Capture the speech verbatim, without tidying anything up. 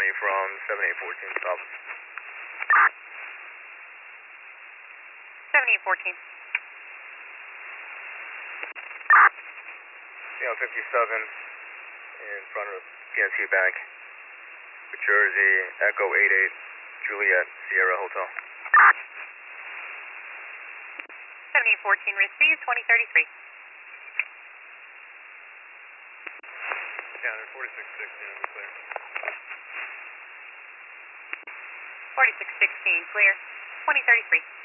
twenty from seven eight fourteen, stop. seven eight fourteen. Yeah, fifty-seven in front of P N C Bank, New Jersey, Echo eight eight, Juliet, Sierra Hotel. seven eight fourteen received, twenty thirty-three. Counter forty-six sixteen, it'll be clear. forty-six sixteen, clear, twenty thirty-three.